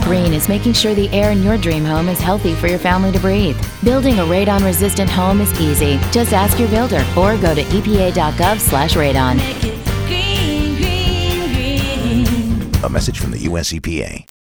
Green is making sure the air in your dream home is healthy for your family to breathe. Building a radon-resistant home is easy. Just ask your builder or go to epa.gov/radon. A message from the US EPA.